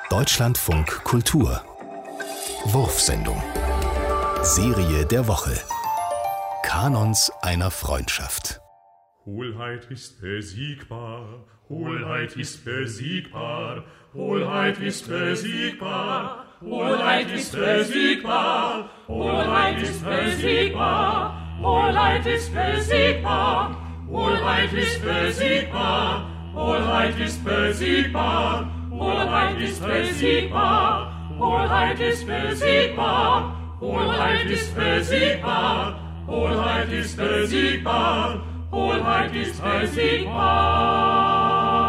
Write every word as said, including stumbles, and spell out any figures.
Deutschlandfunk Kultur Wurfsendung Serie der Woche Kanons einer Freundschaft. Hohlheit ist besiegbar, Hohlheit ist besiegbar, Hohlheit ist besiegbar, Hohlheit ist besiegbar, Hohlheit ist besiegbar, Hohlheit ist besiegbar, Hohlheit ist besiegbar, Hohlheit ist besiegbar, Hohlheit ist besiegbar, Hohlheit ist besiegbar, Hohlheit ist besiegbar, Hohlheit ist besiegbar, Hohlheit ist besiegbar.